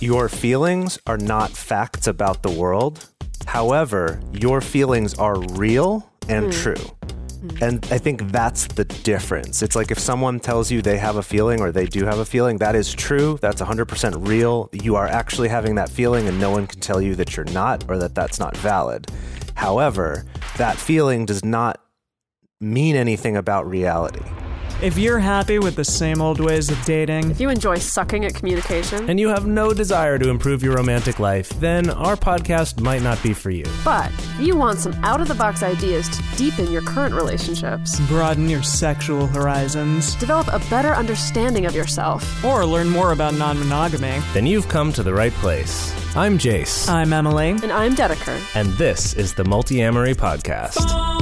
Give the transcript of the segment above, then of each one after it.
Your feelings are not facts about the world. However, your feelings are real and true. And I think that's the difference. It's like if someone tells you they have a feeling or they do have a feeling, that is true. That's 100% real. You are actually having that feeling and no one can tell you that you're not or that that's not valid. However, that feeling does not mean anything about reality. If you're happy with the same old ways of dating, If you enjoy sucking at communication, and you have no desire to improve your romantic life, then our podcast might not be for you. but if you want some out-of-the-box ideas to deepen your current relationships, broaden your sexual horizons, develop a better understanding of yourself, or learn more about non-monogamy, Then you've come to the right place. I'm Jace, I'm Emily. and I'm Dedeker. and this is the Multi-Amory Podcast.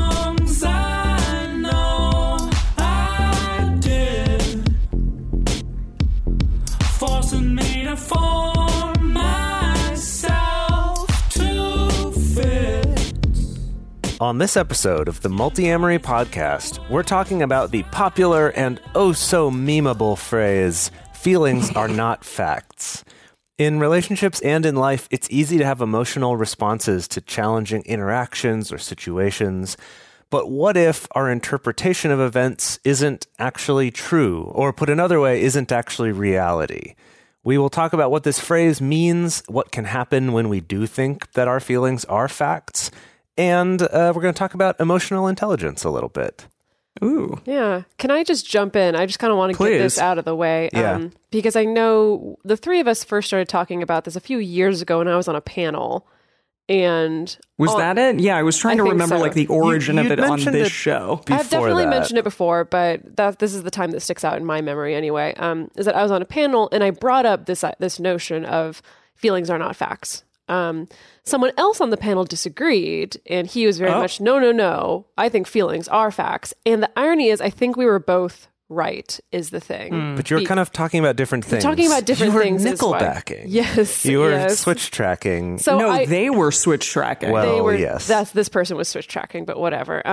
On this episode of the Multi-Amory Podcast, we're talking about the popular and oh-so-memeable phrase, feelings are not facts. In relationships and in life, it's easy to have emotional responses to challenging interactions or situations. But what if our interpretation of events isn't actually true, or put another way, isn't actually reality? We will talk about what this phrase means, what can happen when we do think that our feelings are facts, and we're going to talk about emotional intelligence a little bit. Ooh. Yeah. Can I just jump in? I just kind of want to get this Please. out of the way. Yeah. Because I know the three of us first started talking about this a few years ago when I was on a panel. And Was that it? Yeah, I was trying I to think remember so. like the origin of you'd it on mentioned this it show. I've definitely that. mentioned it before, but this is the time that sticks out in my memory anyway, is that I was on a panel and I brought up this notion of feelings are not facts. Someone else on the panel disagreed, and he was very much, no, I think feelings are facts. And the irony is, I think we were both right, is the thing. But you're kind of talking about different things. Talking about different you were things is why. nickelbacking. Yes. You were yes. switch tracking. So No, they were switch tracking. Well, they were, yes. this person was switch tracking, but whatever.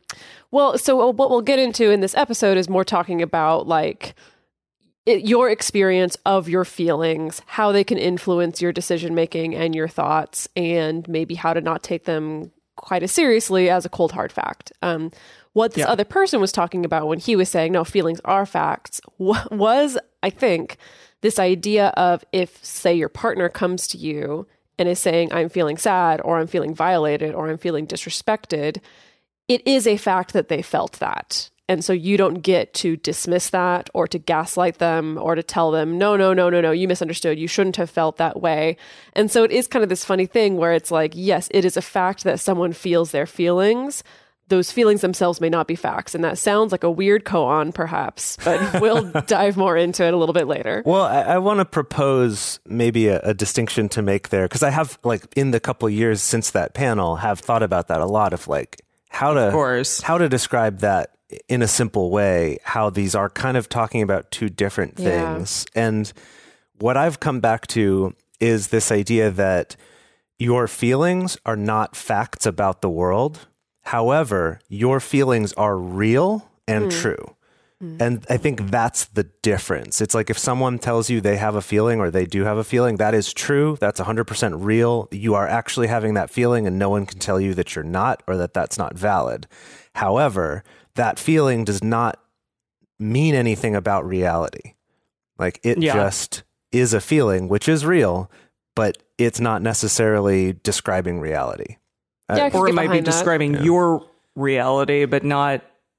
So what we'll get into in this episode is more talking about like your experience of your feelings, how they can influence your decision making and your thoughts, and maybe how to not take them quite as seriously as a cold hard fact. What this other person was talking about when he was saying, no, feelings are facts, was, I think, this idea of if, say, your partner comes to you and is saying, I'm feeling sad, or I'm feeling violated, or I'm feeling disrespected, it is a fact that they felt that. And so you don't get to dismiss that or to gaslight them or to tell them, no, you misunderstood. You shouldn't have felt that way. And so it is kind of this funny thing where it's like, yes, it is a fact that someone feels their feelings. Those feelings themselves may not be facts. And that sounds like a weird koan, perhaps, but we'll dive more into it a little bit later. Well, I want to propose maybe a distinction to make there, because I have, like, in the couple of years since that panel, have thought about that a lot of, like, how to describe that in a simple way, how these are kind of talking about two different things. Yeah. And what I've come back to is this idea that your feelings are not facts about the world. However, your feelings are real and true. And I think that's the difference. It's like if someone tells you they have a feeling or they do have a feeling, that is true. That's 100% real. You are actually having that feeling and no one can tell you that you're not or that that's not valid. However, that feeling does not mean anything about reality. Like it just is a feeling, which is real, but it's not necessarily describing reality. Or it might be describing your reality, but not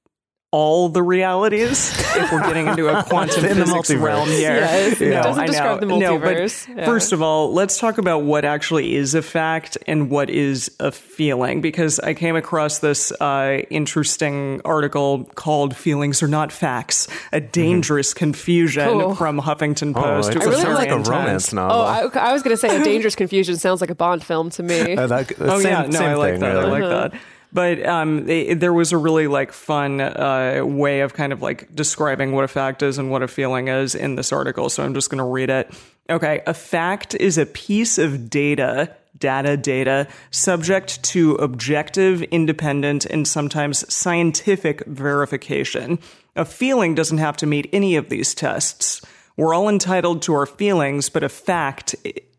all the realities, if we're getting into a quantum physics realm here. It doesn't describe the multiverse. But first of all, let's talk about what actually is a fact and what is a feeling, because I came across this interesting article called Feelings Are Not Facts, a Dangerous Confusion from Huffington Post. It really sounds like a romance novel. I was going to say A Dangerous Confusion sounds like a Bond film to me. I like that. Really. I like that. But there was a really like fun way of kind of like describing what a fact is and what a feeling is in this article. So I'm just going to read it. Okay. A fact is a piece of data, subject to objective, independent, and sometimes scientific verification. A feeling doesn't have to meet any of these tests. We're all entitled to our feelings, but facts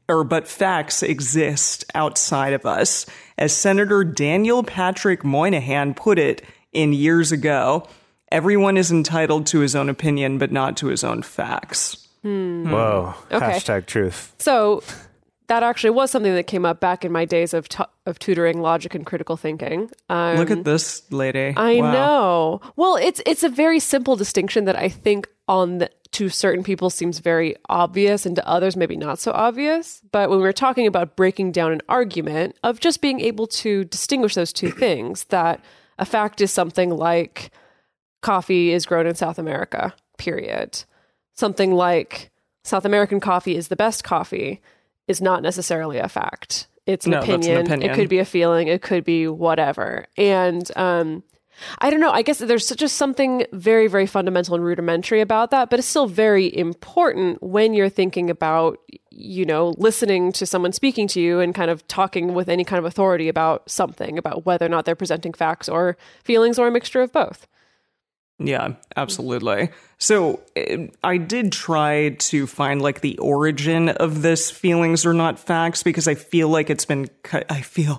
exist outside of us. As Senator Daniel Patrick Moynihan put it years ago, everyone is entitled to his own opinion, but not to his own facts. Whoa. Okay. #truth. So that actually was something that came up back in my days of tutoring logic and critical thinking. Look at this lady. I know. Well, it's a very simple distinction that I think to certain people seems very obvious and to others maybe not so obvious. But when we're talking about breaking down an argument of just being able to distinguish those two things, that a fact is something like coffee is grown in South America, period. Something like South American coffee is the best coffee is not necessarily a fact. It's an opinion. It could be a feeling. It could be whatever. And I don't know. I guess there's just something very, very fundamental and rudimentary about that, but it's still very important when you're thinking about, listening to someone speaking to you and kind of talking with any kind of authority about something, about whether or not they're presenting facts or feelings or a mixture of both. Yeah, absolutely. So I did try to find the origin of this feelings are not facts, because I feel like it's been, but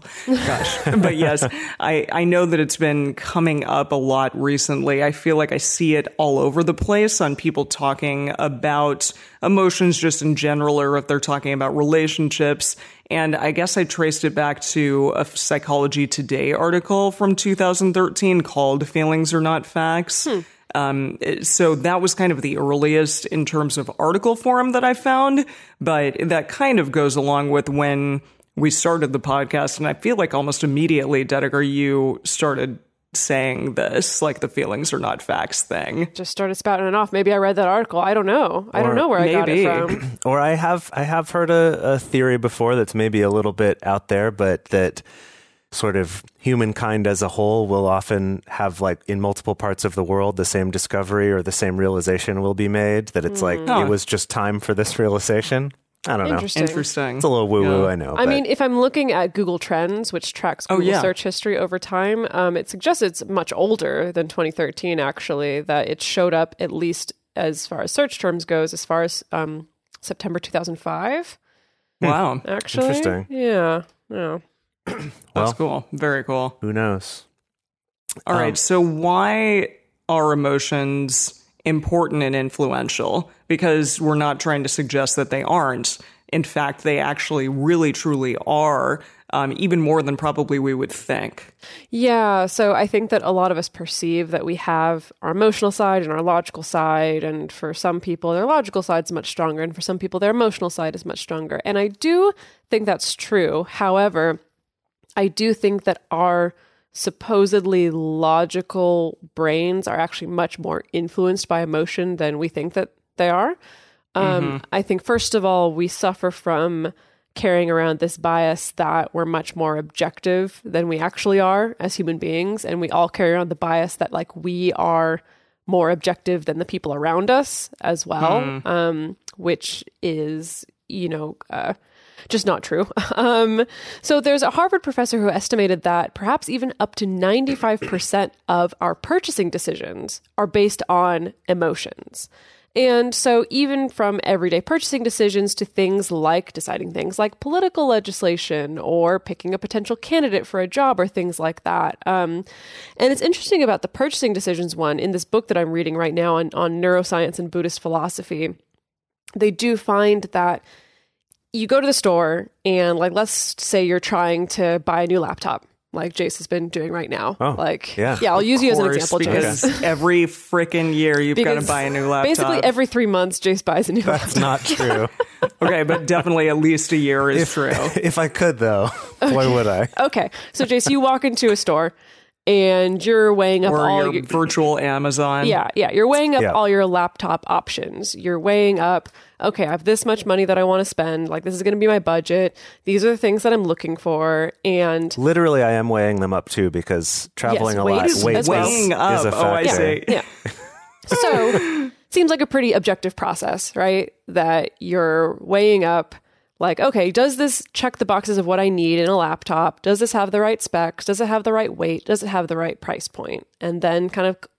yes, I know that it's been coming up a lot recently. I feel like I see it all over the place on people talking about emotions just in general, or if they're talking about relationships. And I guess I traced it back to a Psychology Today article from 2013 called Feelings Are Not Facts. So that was kind of the earliest in terms of article form that I found, but that kind of goes along with when we started the podcast. And I feel like almost immediately, Dedeker, you started saying this, the feelings are not facts thing. Just started spouting it off. Maybe I read that article. I don't know. I don't know where I got it from. Or I have heard a theory before that's maybe a little bit out there, but that sort of humankind as a whole will often have, in multiple parts of the world, the same discovery or the same realization will be made, that it's it was just time for this realization. I don't know. Interesting. It's a little woo-woo, I know. I mean, if I'm looking at Google Trends, which tracks Google search history over time, it suggests it's much older than 2013, actually, that it showed up, at least as far as search terms goes, as far as September 2005. Wow. Actually. Interesting. Yeah. That's cool. Very cool. Who knows? All right. So why are emotions important and influential? Because we're not trying to suggest that they aren't. In fact, they actually really, truly are, even more than probably we would think. Yeah, so I think that a lot of us perceive that we have our emotional side and our logical side, and for some people, their logical side is much stronger, and for some people, their emotional side is much stronger. And I do think that's true. However, I do think that our supposedly logical brains are actually much more influenced by emotion than we think that they are. I think, first of all, we suffer from carrying around this bias that we're much more objective than we actually are as human beings. And we all carry around the bias that we are more objective than the people around us as well, which is, just not true. So there's a Harvard professor who estimated that perhaps even up to 95% of our purchasing decisions are based on emotions. And so even from everyday purchasing decisions to things like deciding things like political legislation or picking a potential candidate for a job or things like that. And it's interesting about the purchasing decisions one in this book that I'm reading right now on neuroscience and Buddhist philosophy. They do find that you go to the store and let's say you're trying to buy a new laptop, like Jace has been doing right now. Yeah, I'll use you as an example, because Jace. Every freaking year you've got to buy a new laptop. Basically every 3 months, Jace buys a new laptop. That's not true. Okay, but definitely at least a year is true. If I could, though, why would I? Okay, so Jace, you walk into a store and you're weighing up all your virtual Amazon. Yeah. You're weighing up all your laptop options. You're weighing up, okay, I have this much money that I want to spend. This is going to be my budget. These are the things that I'm looking for. And literally, I am weighing them up too, because traveling a lot, weight is a factor. Oh, I see. Yeah. So seems like a pretty objective process, right? That you're weighing up. Okay, does this check the boxes of what I need in a laptop? Does this have the right specs? Does it have the right weight? Does it have the right price point? And then kind of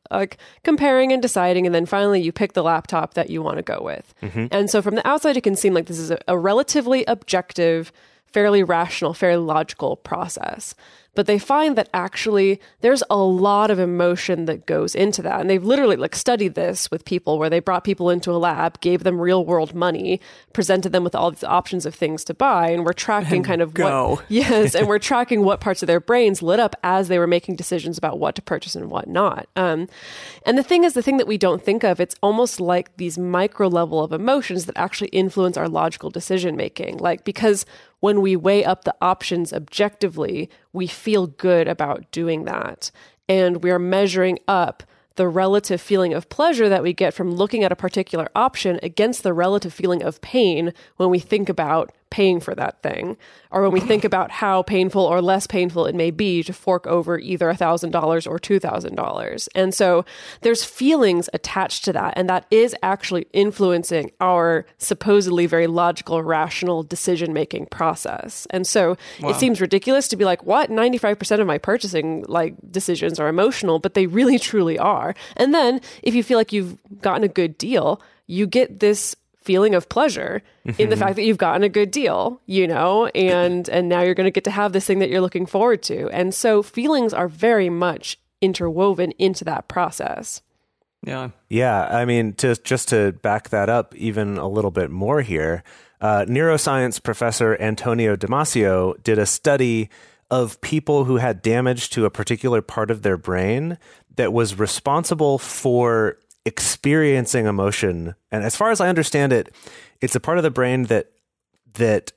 like comparing and deciding, and then finally you pick the laptop that you want to go with. And so from the outside, it can seem like this is a relatively objective, fairly rational, fairly logical process. But they find that actually there's a lot of emotion that goes into that. And they've literally like studied this with people where they brought people into a lab, gave them real world money, presented them with all these options of things to buy. And we're tracking kind of and we're tracking what parts of their brains lit up as they were making decisions about what to purchase and what not. And the thing is, the thing that we don't think of, it's almost like these micro level of emotions that actually influence our logical decision making. Like, because when we weigh up the options objectively, we feel good about doing that. And we are measuring up the relative feeling of pleasure that we get from looking at a particular option against the relative feeling of pain when we think about paying for that thing, or when we think about how painful or less painful it may be to fork over either $1,000 or $2,000. And so there's feelings attached to that, and that is actually influencing our supposedly very logical, rational decision-making process. And so it seems ridiculous to be like, what? 95% of my purchasing like decisions are emotional, but they really truly are. And then if you feel like you've gotten a good deal, you get this feeling of pleasure in the fact that you've gotten a good deal, you know, and now you're going to get to have this thing that you're looking forward to. And so feelings are very much interwoven into that process. Yeah. Yeah. I mean, just to back that up even a little bit more here, neuroscience professor Antonio Damasio did a study of people who had damage to a particular part of their brain that was responsible for experiencing emotion. And as far as I understand it, it's a part of the brain that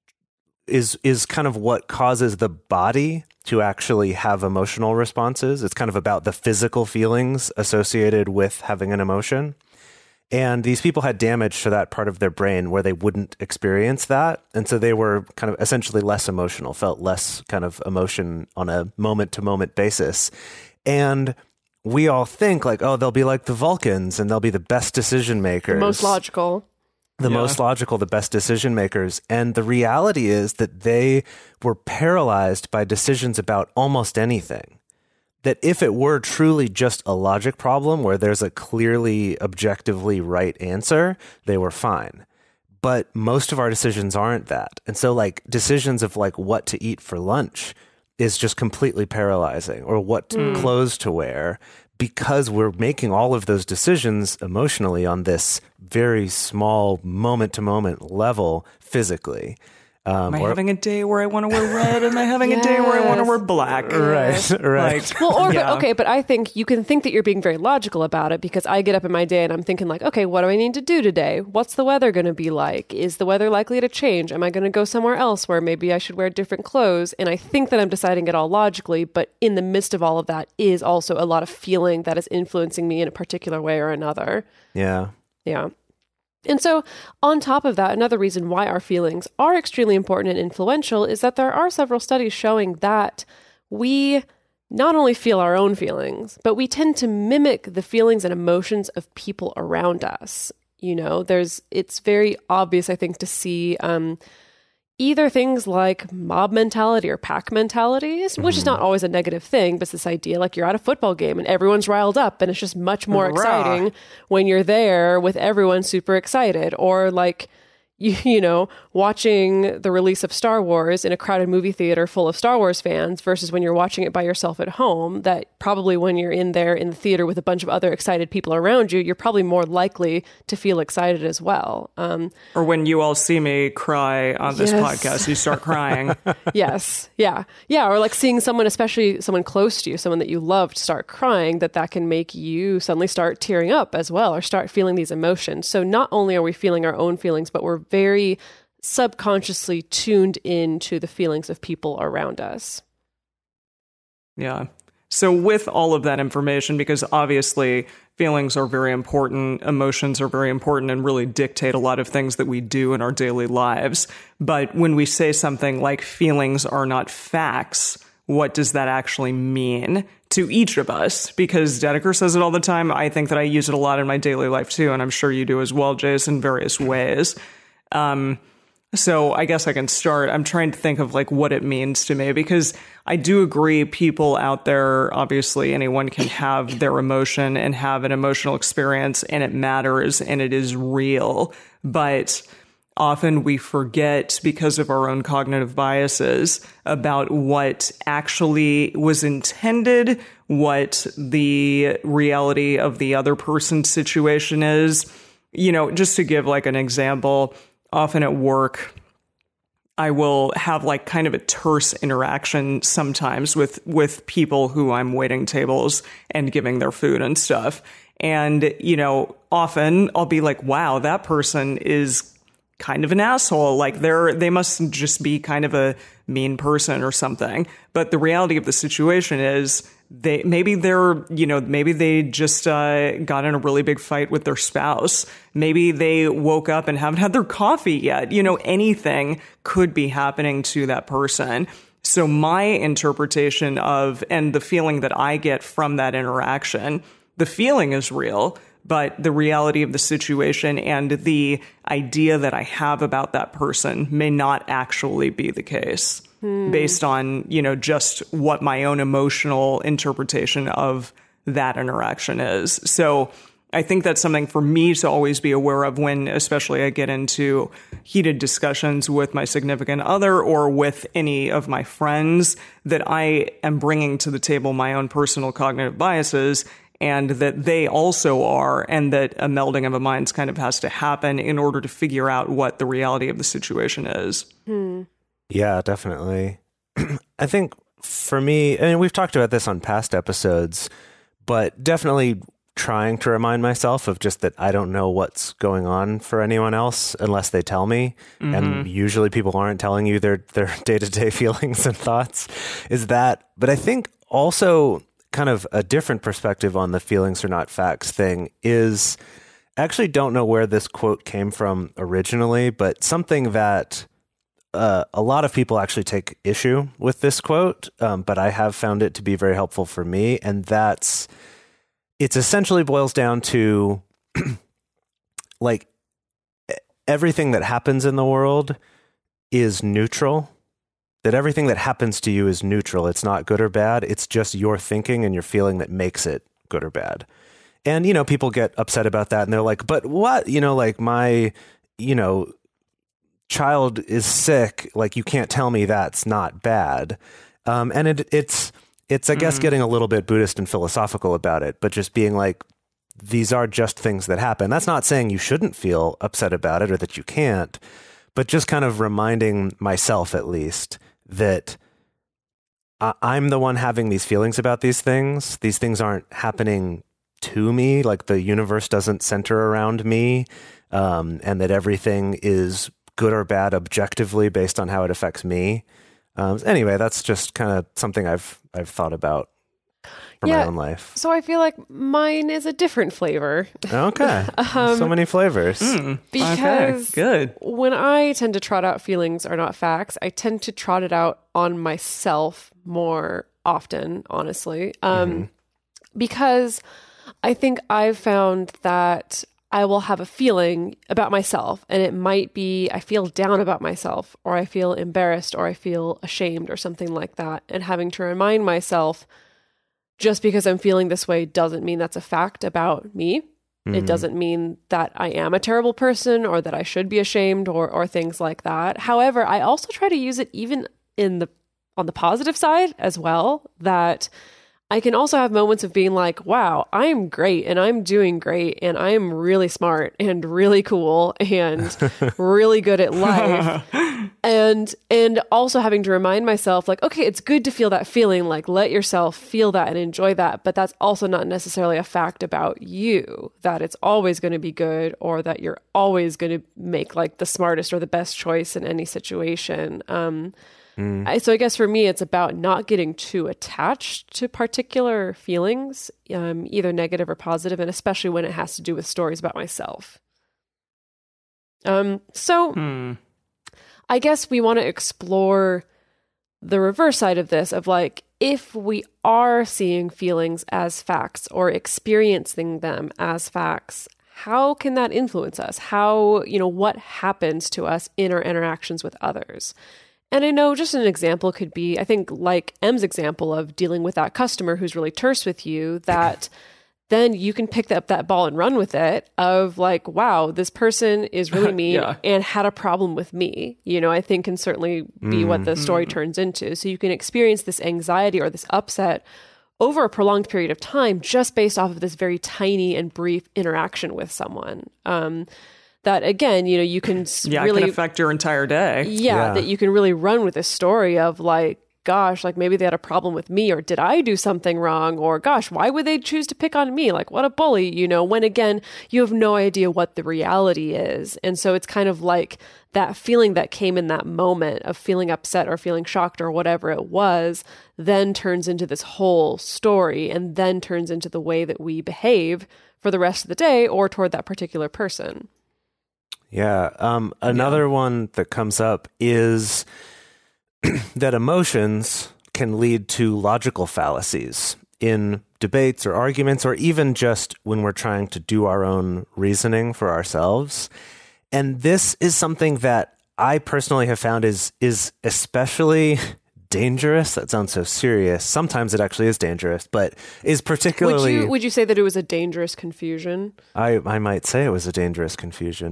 is kind of what causes the body to actually have emotional responses. It's kind of about the physical feelings associated with having an emotion. And these people had damage to that part of their brain where they wouldn't experience that. And so they were kind of essentially less emotional, felt less kind of emotion on a moment-to-moment basis. And we all think like, oh, they'll be like the Vulcans and they'll be the best decision makers. The most logical, the best decision makers. And the reality is that they were paralyzed by decisions about almost anything. That if it were truly just a logic problem where there's a clearly objectively right answer, they were fine. But most of our decisions aren't that. And so like decisions of like what to eat for lunch is just completely paralyzing, or what clothes to wear, because we're making all of those decisions emotionally on this very small moment-to-moment level physically. Am I having a day where I want to wear red? Am I having a day where I want to wear black? Right. Like, well, but I think you can think that you're being very logical about it, because I get up in my day and I'm thinking like, okay, what do I need to do today? What's the weather going to be like? Is the weather likely to change? Am I going to go somewhere else where maybe I should wear different clothes? And I think that I'm deciding it all logically, but in the midst of all of that is also a lot of feeling that is influencing me in a particular way or another. Yeah. Yeah. And so on top of that, another reason why our feelings are extremely important and influential is that there are several studies showing that we not only feel our own feelings, but we tend to mimic the feelings and emotions of people around us. You know, it's very obvious, I think, to see either things like mob mentality or pack mentality, which is not always a negative thing, but it's this idea like you're at a football game and everyone's riled up, and it's just much more exciting when you're there with everyone super excited. Or like, you know, watching the release of Star Wars in a crowded movie theater full of Star Wars fans versus when you're watching it by yourself at home, that probably when you're in there in the theater with a bunch of other excited people around you, you're probably more likely to feel excited as well. Or when you all see me cry on this podcast, you start crying. Yes. Yeah. Yeah. Or like seeing someone, especially someone close to you, someone that you loved, start crying, that can make you suddenly start tearing up as well, or start feeling these emotions. So not only are we feeling our own feelings, but we're very subconsciously tuned into the feelings of people around us. Yeah. So with all of that information, because obviously feelings are very important, emotions are very important, and really dictate a lot of things that we do in our daily lives. But when we say something like feelings are not facts, what does that actually mean to each of us? Because Dedeker says it all the time. I think that I use it a lot in my daily life too, and I'm sure you do as well, Jace, in various ways. So I guess I can start. I'm trying to think of like what it means to me, because I do agree people out there, obviously anyone can have their emotion and have an emotional experience, and it matters and it is real. But often we forget, because of our own cognitive biases, about what actually was intended, what the reality of the other person's situation is. You know, just to give like an example, often at work, I will have like kind of a terse interaction sometimes with people who I'm waiting tables and giving their food and stuff. And, you know, often I'll be like, wow, that person is kind of an asshole. Like they must just be kind of a mean person or something. But the reality of the situation is maybe they just got in a really big fight with their spouse. Maybe they woke up and haven't had their coffee yet. You know, anything could be happening to that person. So my interpretation of, and the feeling that I get from that interaction, the feeling is real, but the reality of the situation and the idea that I have about that person may not actually be the case, based on, you know, just what my own emotional interpretation of that interaction is. So I think that's something for me to always be aware of when, especially, I get into heated discussions with my significant other or with any of my friends, that I am bringing to the table my own personal cognitive biases, and that they also are, and that a melding of the minds kind of has to happen in order to figure out what the reality of the situation is. Yeah, definitely. I think for me, and we've talked about this on past episodes, but definitely trying to remind myself of just that I don't know what's going on for anyone else unless they tell me. Mm-hmm. And usually people aren't telling you their day-to-day feelings and thoughts, is that. But I think also kind of a different perspective on the feelings are not facts thing is, I actually don't know where this quote came from originally, but something that a lot of people actually take issue with this quote, but I have found it to be very helpful for me. And it's essentially boils down to like everything that happens in the world is neutral. That everything that happens to you is neutral. It's not good or bad. It's just your thinking and your feeling that makes it good or bad. And, you know, people get upset about that and they're like, but what, you know, like my, you know, child is sick. Like, you can't tell me that's not bad. And it's, I guess, getting a little bit Buddhist and philosophical about it, but just being like, these are just things that happen. That's not saying you shouldn't feel upset about it or that you can't, but just kind of reminding myself, at least, that I'm the one having these feelings about these things. These things aren't happening to me. Like, the universe doesn't center around me, and that everything is good or bad objectively based on how it affects me. Anyway, that's just kind of something I've thought about for my own life. So I feel like mine is a different flavor. Okay. So many flavors. Because good. When I tend to trot out feelings are not facts, I tend to trot it out on myself more often, honestly. Because I think I've found that I will have a feeling about myself, and it might be I feel down about myself, or I feel embarrassed, or I feel ashamed, or something like that. And having to remind myself, just because I'm feeling this way doesn't mean that's a fact about me. It doesn't mean that I am a terrible person or that I should be ashamed or things like that. However, I also try to use it even on the positive side as well, that I can also have moments of being like, wow, I'm great and I'm doing great and I'm really smart and really cool and really good at life. And also having to remind myself, like, okay, it's good to feel that feeling, like, let yourself feel that and enjoy that. But that's also not necessarily a fact about you, that it's always going to be good or that you're always going to make like the smartest or the best choice in any situation. So I guess for me, it's about not getting too attached to particular feelings, either negative or positive, and especially when it has to do with stories about myself. I guess we want to explore the reverse side of this, of like, if we are seeing feelings as facts or experiencing them as facts, how can that influence us? How, what happens to us in our interactions with others? And I know just an example could be, I think like M's example of dealing with that customer who's really terse with you, that then you can pick up that ball and run with it of like, wow, this person is really mean and had a problem with me, I think can certainly be what the story turns into. So you can experience this anxiety or this upset over a prolonged period of time just based off of this very tiny and brief interaction with someone. That again, you can really can affect your entire day. Yeah, that you can really run with this story of like, gosh, like maybe they had a problem with me, or did I do something wrong? Or gosh, why would they choose to pick on me? Like, what a bully, when again, you have no idea what the reality is. And so it's kind of like that feeling that came in that moment of feeling upset or feeling shocked or whatever it was, then turns into this whole story and then turns into the way that we behave for the rest of the day or toward that particular person. Yeah. Another one that comes up is that emotions can lead to logical fallacies in debates or arguments, or even just when we're trying to do our own reasoning for ourselves. And this is something that I personally have found is especially dangerous. That sounds so serious. Sometimes it actually is dangerous, but is particularly... Would you say that it was a dangerous confusion? I might say it was a dangerous confusion.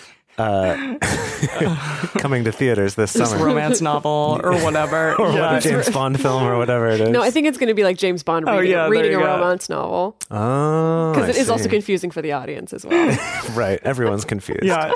Coming to theaters this summer. Romance novel or whatever. Or a James Bond film or whatever it is. No, I think it's going to be like James Bond reading a romance novel. Oh, because it is also confusing for the audience as well. Right. Everyone's confused. Yeah.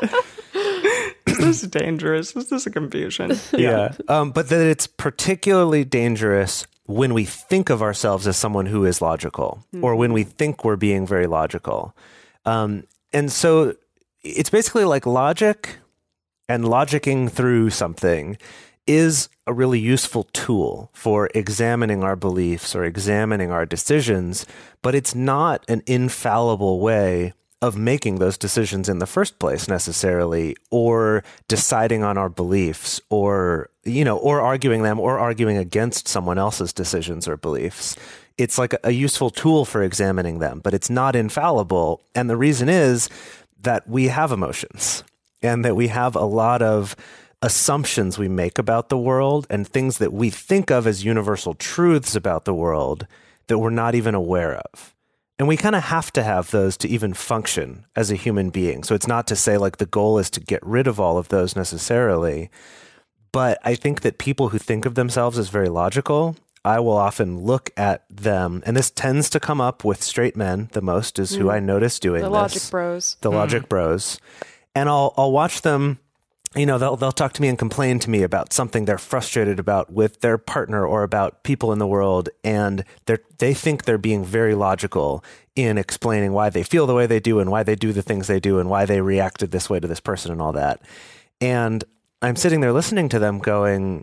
Is this dangerous? Is this a confusion? Yeah. But that it's particularly dangerous when we think of ourselves as someone who is logical, or when we think we're being very logical. And so it's basically like logic and logicking through something is a really useful tool for examining our beliefs or examining our decisions, but it's not an infallible way of making those decisions in the first place necessarily, or deciding on our beliefs, or, or arguing them, or arguing against someone else's decisions or beliefs. It's like a useful tool for examining them, but it's not infallible. And the reason is that we have emotions and that we have a lot of assumptions we make about the world and things that we think of as universal truths about the world that we're not even aware of. And we kind of have to have those to even function as a human being. So it's not to say like the goal is to get rid of all of those necessarily. But I think that people who think of themselves as very logical, I will often look at them, and this tends to come up with straight men the most, is who I notice doing this. The logic bros. The logic bros. And I'll watch them, they'll talk to me and complain to me about something they're frustrated about with their partner or about people in the world, and they think they're being very logical in explaining why they feel the way they do and why they do the things they do and why they reacted this way to this person and all that. And I'm sitting there listening to them going,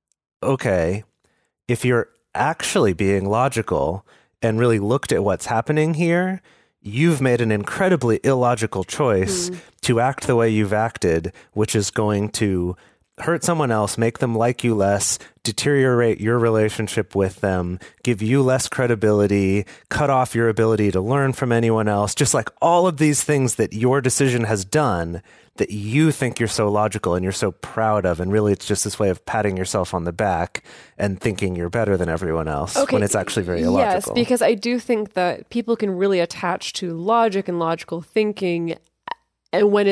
okay, if you're actually being logical and really looked at what's happening here, you've made an incredibly illogical choice to act the way you've acted, which is going to hurt someone else, make them like you less, deteriorate your relationship with them, give you less credibility, cut off your ability to learn from anyone else, just like all of these things that your decision has done that you think you're so logical and you're so proud of. And really, it's just this way of patting yourself on the back and thinking you're better than everyone else when it's actually very illogical. Yes, because I do think that people can really attach to logic and logical thinking. And when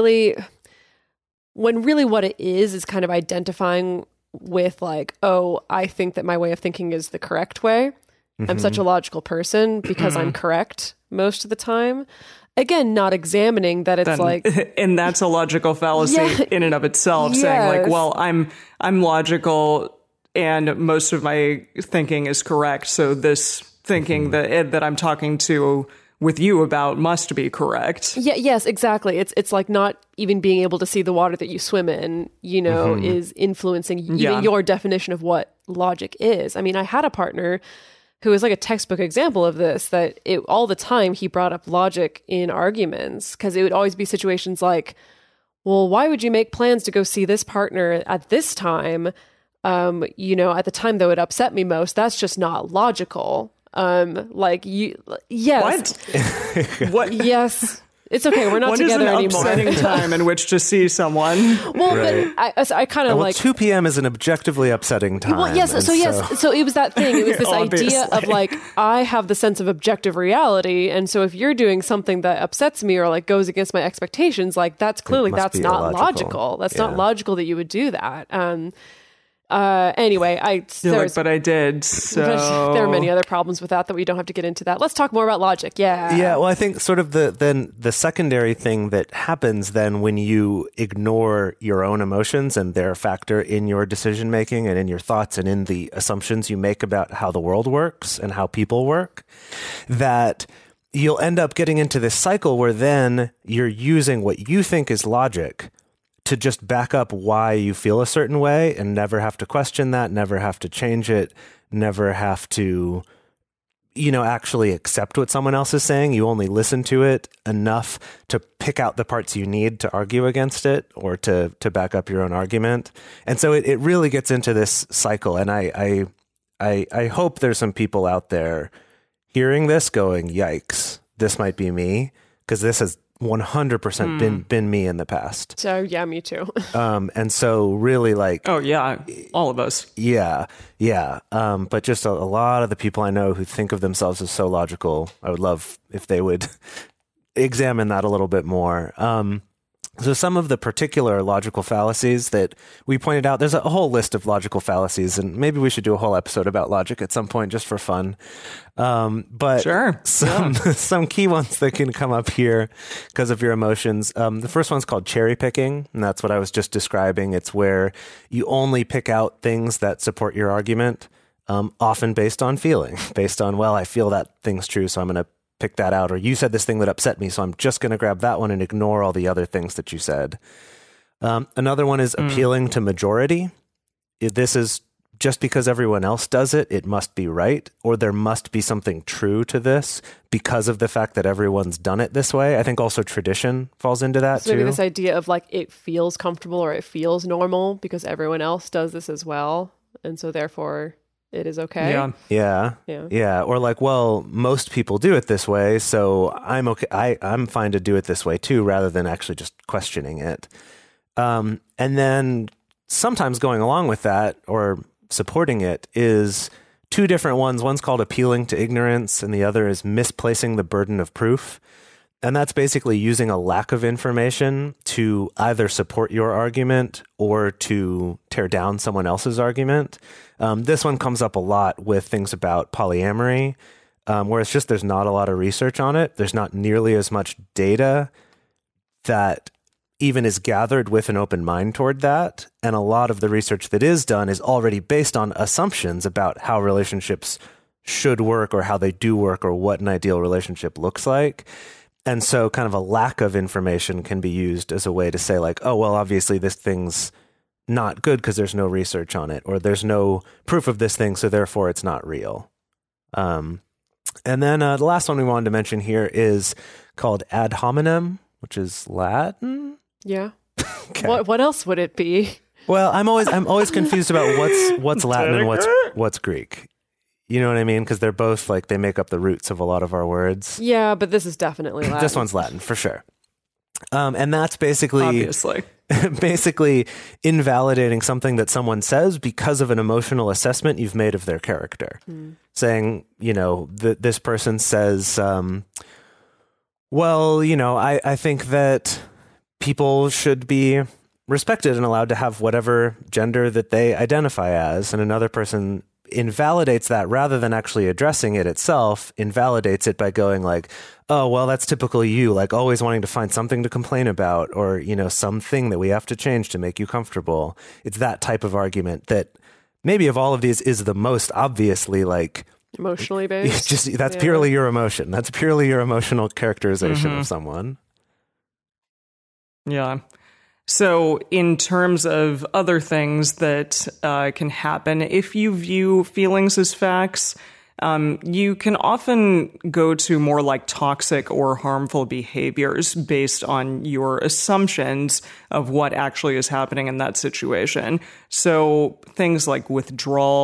really what it is kind of identifying with like, oh, I think that my way of thinking is the correct way. I'm such a logical person because I'm correct most of the time. Again, not examining that it's and that's a logical fallacy in and of itself, saying like, well, I'm logical and most of my thinking is correct. So this thinking that I'm talking to with you about must be correct. Yeah, yes, exactly. It's like not even being able to see the water that you swim in, is influencing even your definition of what logic is. I mean, I had a partner who was like a textbook example of this, that all the time he brought up logic in arguments, because it would always be situations like, well, why would you make plans to go see this partner at this time? At the time that would upset me most, that's just not logical. Yes. What? What? Yes. It's okay. We're not together anymore. What is an upsetting time in which to see someone? Well, right. But I kind of like 2 p.m. is an objectively upsetting time. Well, yes. So it was that thing. It was this idea of like, I have the sense of objective reality. And so if you're doing something that upsets me or like goes against my expectations, like that's clearly, that's not logical. That's not logical that you would do that. Anyway, but I did. So there are many other problems with that we don't have to get into that. Let's talk more about logic. Yeah. Yeah. Well, I think sort of the secondary thing that happens then when you ignore your own emotions and their factor in your decision making and in your thoughts and in the assumptions you make about how the world works and how people work, that you'll end up getting into this cycle where then you're using what you think is logic to just back up why you feel a certain way and never have to question that, never have to change it, never have to, actually accept what someone else is saying. You only listen to it enough to pick out the parts you need to argue against it or to back up your own argument. And so it really gets into this cycle. And I hope there's some people out there hearing this going, yikes, this might be me, because this has 100% been me in the past. So yeah, me too. And so really like, oh yeah, all of us. Yeah. But just a lot of the people I know who think of themselves as so logical, I would love if they would examine that a little bit more. So some of the particular logical fallacies that we pointed out, there's a whole list of logical fallacies, and maybe we should do a whole episode about logic at some point just for fun. But sure. Some key ones that can come up here because of your emotions. The first one's called cherry picking, and that's what I was just describing. It's where you only pick out things that support your argument, often based on feeling, based on, well, I feel that thing's true, so I'm going to pick that out, or you said this thing that upset me, so I'm just going to grab that one and ignore all the other things that you said. Another one is appealing to majority. This is just because everyone else does it, it must be right, or there must be something true to this because of the fact that everyone's done it this way. I think also tradition falls into that too. Maybe this idea of like it feels comfortable or it feels normal because everyone else does this as well, and so therefore it is okay. Yeah. Or like, well, most people do it this way, so I'm okay. I'm fine to do it this way too, rather than actually just questioning it. And then sometimes going along with that or supporting it is two different ones. One's called appealing to ignorance, and the other is misplacing the burden of proof. And that's basically using a lack of information to either support your argument or to tear down someone else's argument. This one comes up a lot with things about polyamory, where it's just there's not a lot of research on it. There's not nearly as much data that even is gathered with an open mind toward that. And a lot of the research that is done is already based on assumptions about how relationships should work or how they do work or what an ideal relationship looks like. And so kind of a lack of information can be used as a way to say like, oh, well, obviously this thing's not good because there's no research on it, or there's no proof of this thing, so therefore it's not real. And then the last one we wanted to mention here is called ad hominem, which is Latin. Yeah. Okay. What else would it be? Well, I'm always confused about what's Latin and what's Greek. You know what I mean? Because they're both like, they make up the roots of a lot of our words. Yeah, but this is definitely Latin. This one's Latin, for sure. And that's basically... Obviously. Basically invalidating something that someone says because of an emotional assessment you've made of their character. Saying, this person says, well, I think that people should be respected and allowed to have whatever gender that they identify as. And another person invalidates that rather than actually addressing it itself, invalidates it by going like, oh, well, that's typical you, like always wanting to find something to complain about or, something that we have to change to make you comfortable. It's that type of argument that maybe of all of these is the most obviously like emotionally based. That's purely your emotion. That's purely your emotional characterization of someone. Yeah. So in terms of other things that can happen, if you view feelings as facts, you can often go to more like toxic or harmful behaviors based on your assumptions of what actually is happening in that situation. So things like withdrawal,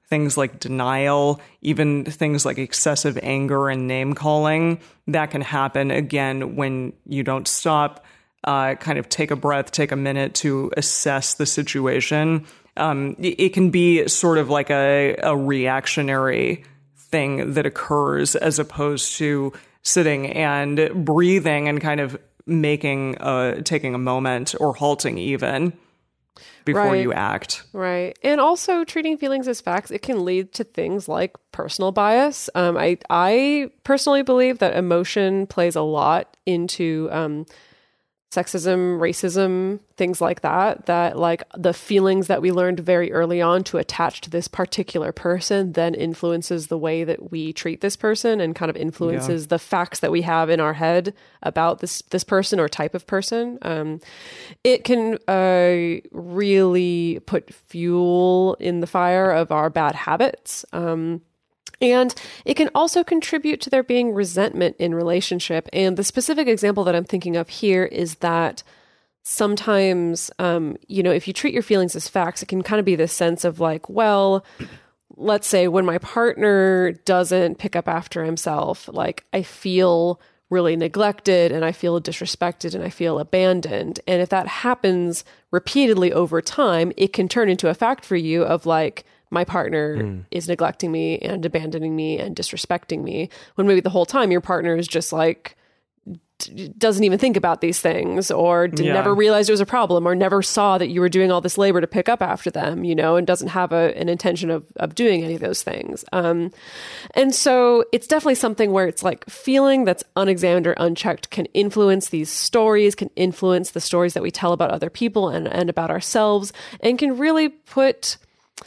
things like denial, even things like excessive anger and name calling, that can happen again when you don't stop, kind of take a breath, take a minute to assess the situation. It can be sort of like a reactionary thing that occurs as opposed to sitting and breathing and kind of taking a moment or halting even before you act. Right. And also treating feelings as facts, it can lead to things like personal bias. I personally believe that emotion plays a lot into sexism, racism, things like that like the feelings that we learned very early on to attach to this particular person then influences the way that we treat this person and kind of influences the facts that we have in our head about this person or type of person. It can really put fuel in the fire of our bad habits. And it can also contribute to there being resentment in relationship. And the specific example that I'm thinking of here is that sometimes, if you treat your feelings as facts, it can kind of be this sense of like, well, let's say when my partner doesn't pick up after himself, like I feel really neglected and I feel disrespected and I feel abandoned. And if that happens repeatedly over time, it can turn into a fact for you of like, my partner is neglecting me and abandoning me and disrespecting me, when maybe the whole time your partner is just like, doesn't even think about these things or never realized it was a problem or never saw that you were doing all this labor to pick up after them, and doesn't have an intention of doing any of those things. And so it's definitely something where it's like feeling that's unexamined or unchecked can influence these stories, can influence the stories that we tell about other people and about ourselves, and can really put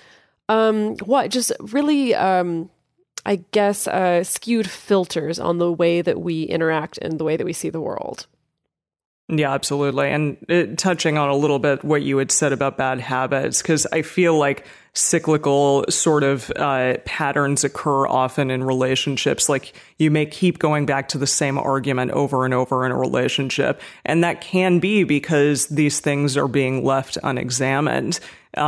skewed filters on the way that we interact and the way that we see the world. Yeah, absolutely. And touching on a little bit what you had said about bad habits, because I feel like cyclical sort of patterns occur often in relationships. Like you may keep going back to the same argument over and over in a relationship. And that can be because these things are being left unexamined.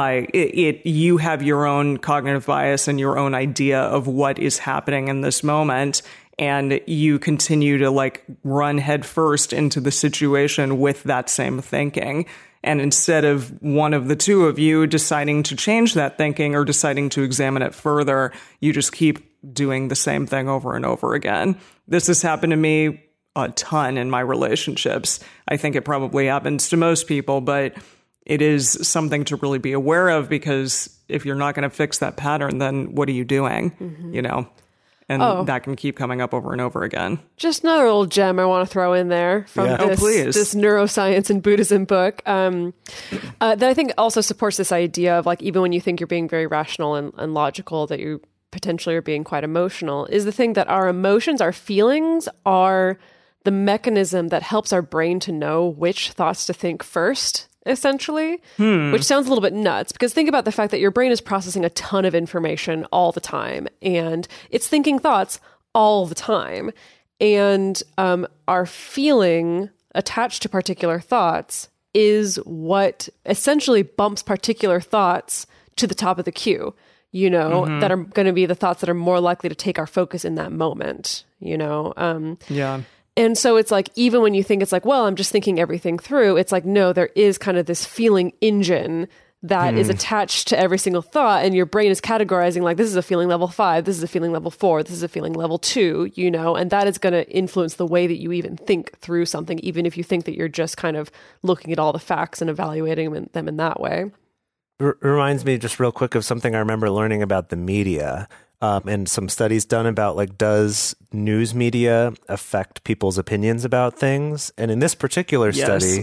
You have your own cognitive bias and your own idea of what is happening in this moment. And you continue to like run headfirst into the situation with that same thinking. And instead of one of the two of you deciding to change that thinking or deciding to examine it further, you just keep doing the same thing over and over again. This has happened to me a ton in my relationships. I think it probably happens to most people, but it is something to really be aware of, because if you're not going to fix that pattern, then what are you doing? Mm-hmm. And that can keep coming up over and over again. Just another little gem I want to throw in there from this neuroscience and Buddhism book that I think also supports this idea of like, even when you think you're being very rational and logical, that you potentially are being quite emotional, is the thing that our emotions, our feelings are the mechanism that helps our brain to know which thoughts to think first, essentially, which sounds a little bit nuts, because think about the fact that your brain is processing a ton of information all the time and it's thinking thoughts all the time. And our feeling attached to particular thoughts is what essentially bumps particular thoughts to the top of the queue, that are going to be the thoughts that are more likely to take our focus in that moment, Yeah. And so it's like, even when you think it's like, well, I'm just thinking everything through, it's like, no, there is kind of this feeling engine that is attached to every single thought. And your brain is categorizing like, this is a feeling level 5, this is a feeling level 4, this is a feeling level 2, and that is going to influence the way that you even think through something, even if you think that you're just kind of looking at all the facts and evaluating them in that way. Reminds me just real quick of something I remember learning about the media. And some studies done about like, does news media affect people's opinions about things? And in this particular study,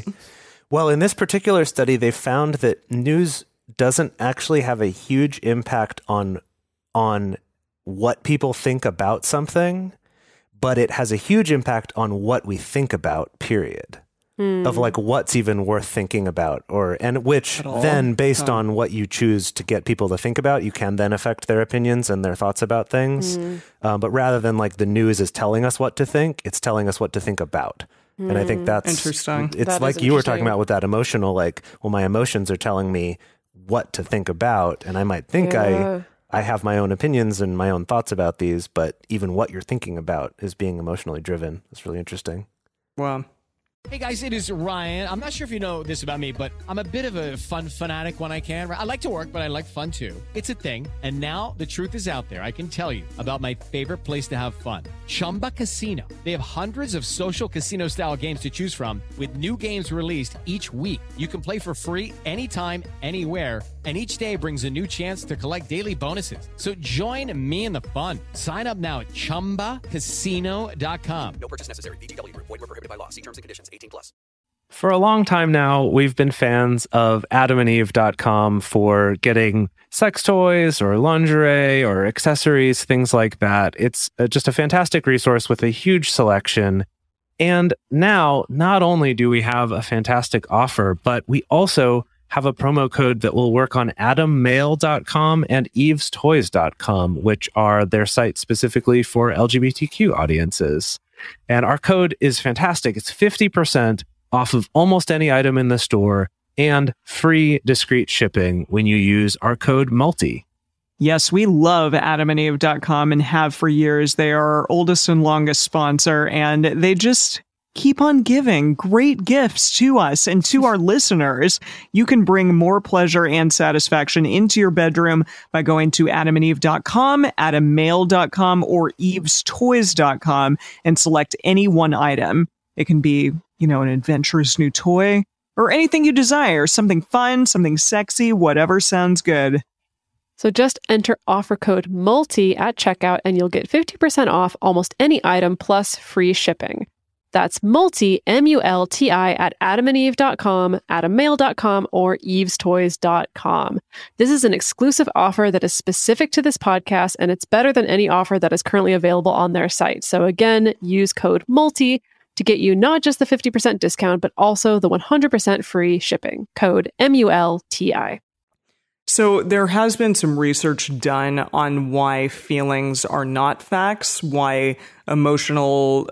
they found that news doesn't actually have a huge impact on what people think about something, but it has a huge impact on what we think about, period. Of like what's even worth thinking about, and which then based on what you choose to get people to think about, you can then affect their opinions and their thoughts about things. But rather than like the news is telling us what to think, it's telling us what to think about. And I think that's interesting. It's that like you were talking about with that emotional, like, well, my emotions are telling me what to think about, and I might think I have my own opinions and my own thoughts about these, but even what you're thinking about is being emotionally driven. It's really interesting. Wow. Hey guys, it is Ryan. I'm not sure if you know this about me, but I'm a bit of a fun fanatic when I can. I like to work, but I like fun too. It's a thing. And now the truth is out there. I can tell you about my favorite place to have fun. Chumba Casino. They have hundreds of social casino style games to choose from with new games released each week. You can play for free anytime, anywhere. And each day brings a new chance to collect daily bonuses. So join me in the fun. Sign up now at ChumbaCasino.com. No purchase necessary. VGW Group. Void where prohibited by law. See terms and conditions. 18+. For a long time now, we've been fans of AdamandEve.com for getting sex toys or lingerie or accessories, things like that. It's just a fantastic resource with a huge selection. And now, not only do we have a fantastic offer, but we also have a promo code that will work on AdamMail.com and EvesToys.com, which are their sites specifically for LGBTQ audiences. And our code is fantastic. It's 50% off of almost any item in the store and free discreet shipping when you use our code MULTI. Yes, we love AdamandEve.com and have for years. They are our oldest and longest sponsor, and they just keep on giving great gifts to us and to our listeners. You can bring more pleasure and satisfaction into your bedroom by going to AdamandEve.com, AdamMail.com, or EvesToys.com and select any one item. It can be, an adventurous new toy or anything you desire, something fun, something sexy, whatever sounds good. So just enter offer code MULTI at checkout and you'll get 50% off almost any item plus free shipping. That's MULTI, M-U-L-T-I, at AdamandEve.com, AdamMail.com, or EvesToys.com. This is an exclusive offer that is specific to this podcast, and it's better than any offer that is currently available on their site. So again, use code MULTI to get you not just the 50% discount, but also the 100% free shipping. Code MULTI. So there has been some research done on why feelings are not facts, why emotional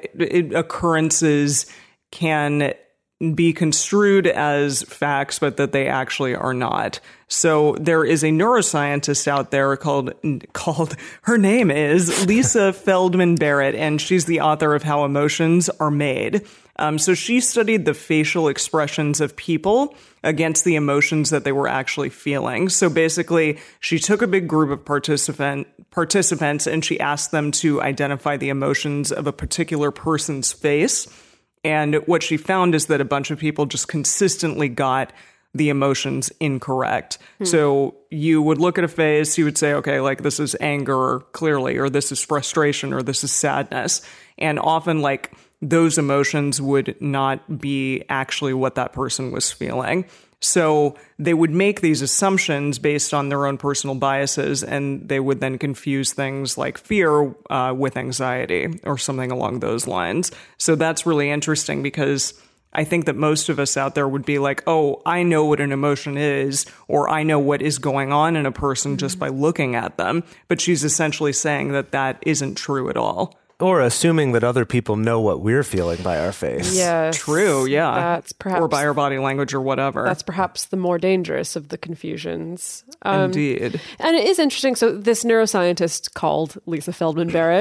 occurrences can be construed as facts, but that they actually are not. So there is a neuroscientist out there called her name is Lisa Feldman Barrett, and she's the author of How Emotions Are Made. So she studied the facial expressions of people against the emotions that they were actually feeling. So basically, she took a big group of participants and she asked them to identify the emotions of a particular person's face. And what she found is that a bunch of people just consistently got the emotions incorrect. So you would look at a face, you would say, okay, like this is anger clearly, or this is frustration, or this is sadness. And often those emotions would not be actually what that person was feeling. So they would make these assumptions based on their own personal biases, and they would then confuse things like fear with anxiety or something along those lines. So that's really interesting because I think that most of us out there would be like, oh, I know what an emotion is, or I know what is going on in a person just by looking at them. But she's essentially saying that that isn't true at all. Or assuming that other people know what we're feeling by our face. Yes. True, yeah. That's perhaps, or by our body language or whatever. That's perhaps the more dangerous of the confusions. Indeed. And it is interesting. So this neuroscientist called Lisa Feldman Barrett,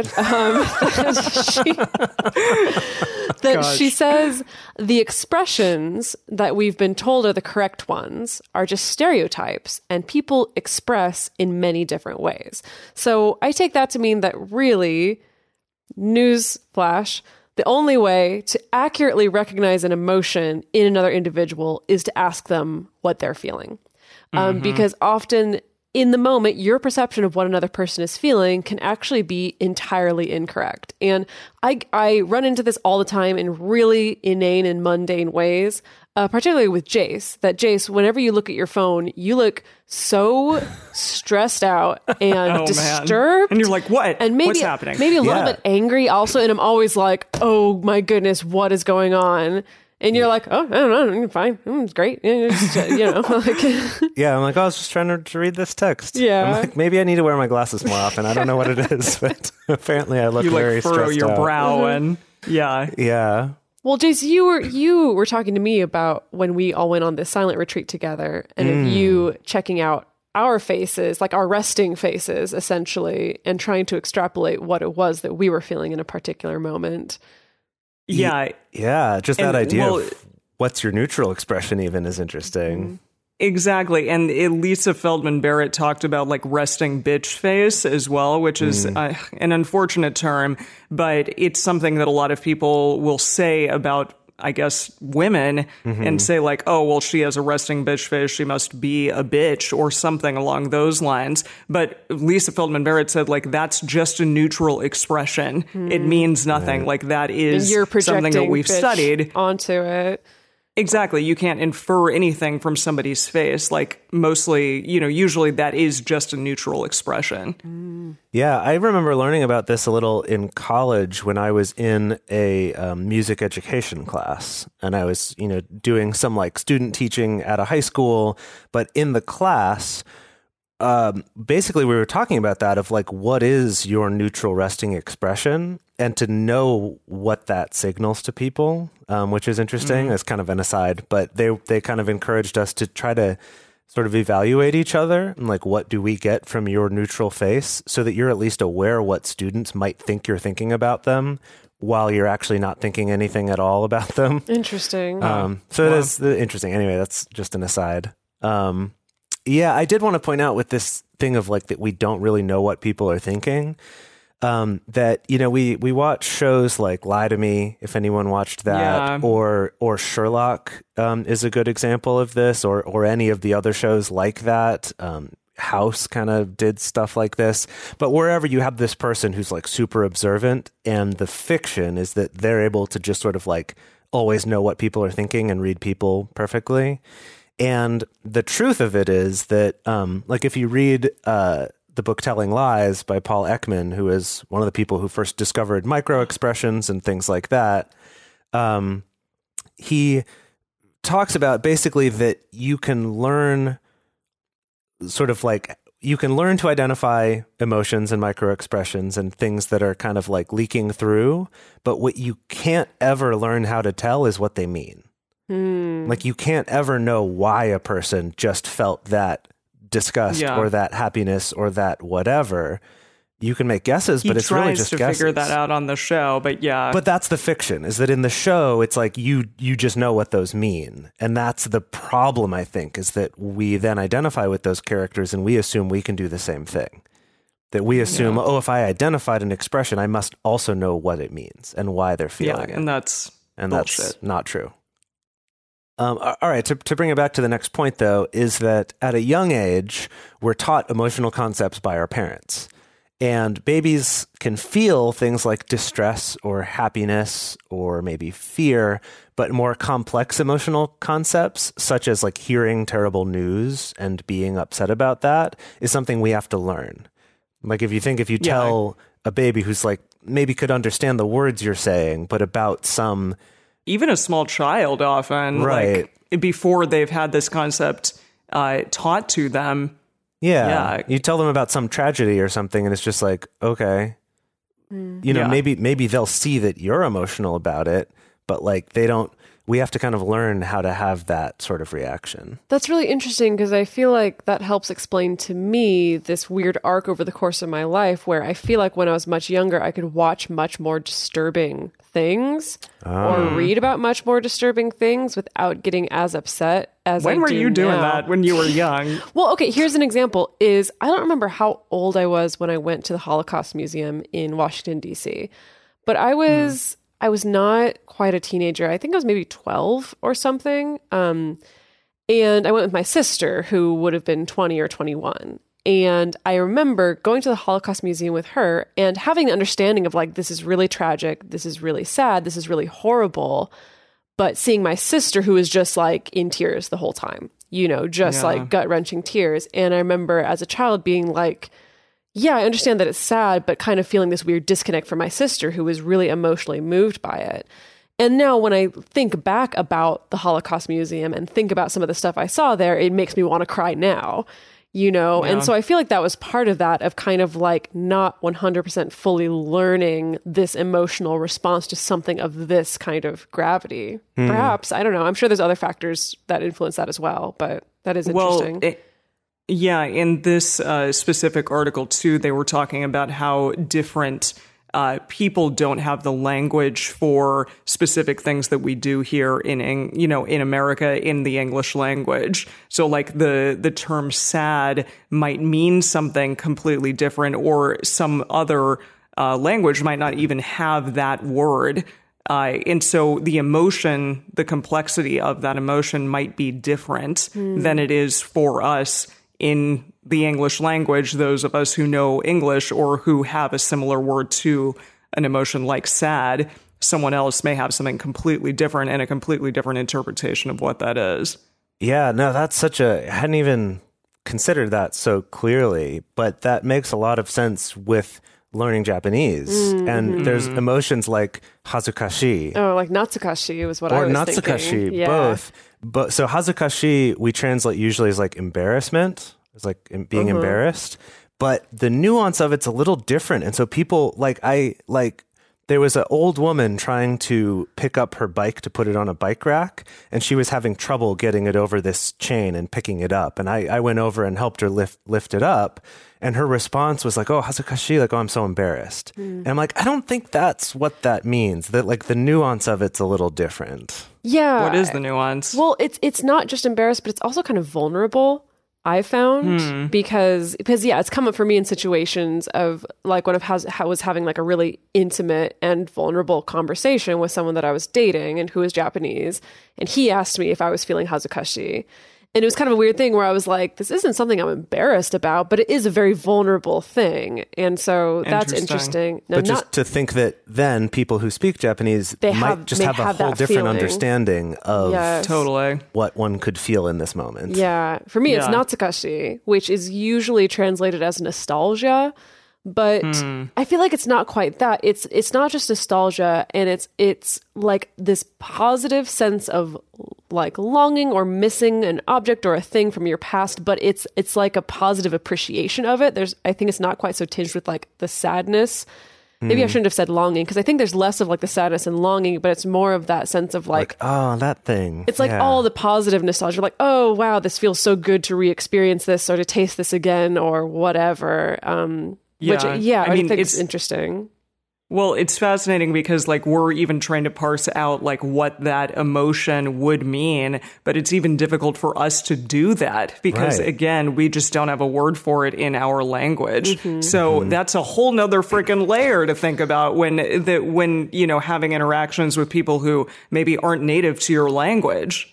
she says the expressions that we've been told are the correct ones are just stereotypes, and people express in many different ways. So I take that to mean that really, newsflash, the only way to accurately recognize an emotion in another individual is to ask them what they're feeling. Because often in the moment, your perception of what another person is feeling can actually be entirely incorrect. And I run into this all the time in really inane and mundane ways, particularly with Jace, that Jace, whenever you look at your phone, you look so stressed out and disturbed. Man. And you're like, what? And maybe, what's happening? Maybe a little bit angry also. And I'm always like, oh my goodness, what is going on? And you're like, oh, I don't know, fine, it's great. Yeah, I'm like, I was just trying to read this text. Yeah. I'm like, maybe I need to wear my glasses more often. I don't know what it is, but apparently I look very stressed out. You furrow your brow and Yeah. Well, Jace, you were talking to me about when we all went on this silent retreat together, and of you checking out our faces, like our resting faces, essentially, and trying to extrapolate what it was that we were feeling in a particular moment. Yeah. Yeah. Just that idea of what's your neutral expression even is interesting. Mm-hmm. Exactly. And Lisa Feldman Barrett talked about like resting bitch face as well, which is an unfortunate term, but it's something that a lot of people will say about, I guess, women and say like, oh, well, she has a resting bitch face. She must be a bitch or something along those lines. But Lisa Feldman Barrett said like, that's just a neutral expression. It means nothing. Right. Like that is something that we've studied onto it. Exactly. You can't infer anything from somebody's face. Like mostly, usually that is just a neutral expression. Yeah, I remember learning about this a little in college when I was in a music education class. And I was, doing some like student teaching at a high school. But in the class, basically we were talking about that of like, what is your neutral resting expression? And to know what that signals to people, which is interesting as kind of an aside, but they kind of encouraged us to try to sort of evaluate each other and like, what do we get from your neutral face so that you're at least aware what students might think you're thinking about them while you're actually not thinking anything at all about them. Interesting. So it is interesting. Anyway, that's just an aside. Yeah, I did want to point out with this thing of like that we don't really know what people are thinking. That, we watch shows like Lie to Me, if anyone watched that, or Sherlock is a good example of this, or any of the other shows like that. House kind of did stuff like this. But wherever you have this person who's like super observant, and the fiction is that they're able to just sort of like always know what people are thinking and read people perfectly. And the truth of it is that, like if you read the book Telling Lies by Paul Ekman, who is one of the people who first discovered microexpressions and things like that, he talks about basically that you can learn to identify emotions and microexpressions and things that are kind of like leaking through, but what you can't ever learn how to tell is what they mean. Like you can't ever know why a person just felt that disgust or that happiness or that whatever. You can make guesses, but it's really just guesses. He tries to figure that out on the show, but yeah. But that's the fiction, is that in the show, it's like you just know what those mean. And that's the problem, I think, is that we then identify with those characters and we assume we can do the same thing. That we assume, if I identified an expression, I must also know what it means and why they're feeling it. And that's not true. All right, to bring it back to the next point, though, is that at a young age, we're taught emotional concepts by our parents. And babies can feel things like distress or happiness or maybe fear, but more complex emotional concepts, such as like hearing terrible news and being upset about that, is something we have to learn. Like if you tell a baby who's like maybe could understand the words you're saying, but about some... Even a small child often, right, like before they've had this concept taught to them. Yeah. You tell them about some tragedy or something and it's just like, okay, maybe they'll see that you're emotional about it, but like we have to kind of learn how to have that sort of reaction. That's really interesting because I feel like that helps explain to me this weird arc over the course of my life where I feel like when I was much younger, I could watch much more disturbing things or read about much more disturbing things without getting as upset as I do now. When were you doing that when you were young? Well, okay, here's an example I don't remember how old I was when I went to the Holocaust Museum in Washington, D.C., but I was not quite a teenager. I think I was maybe 12 or something. And I went with my sister, who would have been 20 or 21. And I remember going to the Holocaust Museum with her and having the understanding of like, this is really tragic. This is really sad. This is really horrible. But seeing my sister, who was just like in tears the whole time, like gut-wrenching tears. And I remember as a child being like, yeah, I understand that it's sad, but kind of feeling this weird disconnect from my sister who was really emotionally moved by it. And now when I think back about the Holocaust Museum and think about some of the stuff I saw there, it makes me want to cry now, Yeah. And so I feel like that was part of that, of kind of like not 100% fully learning this emotional response to something of this kind of gravity. Perhaps, I don't know. I'm sure there's other factors that influence that as well, but that is interesting. Yeah, in this specific article, too, they were talking about how different people don't have the language for specific things that we do here in America in the English language. So like the term sad might mean something completely different, or some other language might not even have that word. And so the emotion, the complexity of that emotion might be different than it is for us in the English language, those of us who know English or who have a similar word to an emotion like sad. Someone else may have something completely different and a completely different interpretation of what that is. Yeah, no, that's I hadn't even considered that so clearly, but that makes a lot of sense with learning Japanese. Mm-hmm. And there's emotions like hazukashi. Oh, like natsukashi was what I was thinking. Or natsukashi, both. But so hazukashi, we translate usually as like embarrassment. It's like being embarrassed. But the nuance of it's a little different. And so people there was an old woman trying to pick up her bike to put it on a bike rack, and she was having trouble getting it over this chain and picking it up. And I went over and helped her lift it up. And her response was like, oh, hazukashi, like, oh, I'm so embarrassed. And I'm like, I don't think that's what that means. That like the nuance of it's a little different. Yeah. What is the nuance? Well, it's not just embarrassed, but it's also kind of vulnerable. I found because yeah, it's come up for me in situations of like when I was having like a really intimate and vulnerable conversation with someone that I was dating and who was Japanese, and he asked me if I was feeling hazukashi. And it was kind of a weird thing where I was like, this isn't something I'm embarrassed about, but it is a very vulnerable thing. And so that's interesting. Now, but just to think that then people who speak Japanese might have a whole different understanding of totally what one could feel in this moment. Yeah. For me, it's natsukashi, which is usually translated as nostalgia. But I feel like it's not quite that. It's not just nostalgia, and it's like this positive sense of like longing or missing an object or a thing from your past, but it's like a positive appreciation of it. I think it's not quite so tinged with like the sadness. Maybe I shouldn't have said longing, because I think there's less of like the sadness and longing, but it's more of that sense of like oh, that thing. It's like all the positive nostalgia, like, oh wow, this feels so good to re-experience this or to taste this again or whatever. Which I think it's interesting. Well, it's fascinating because like we're even trying to parse out like what that emotion would mean, but it's even difficult for us to do that because again, we just don't have a word for it in our language. So that's a whole nother freaking layer to think about when having interactions with people who maybe aren't native to your language.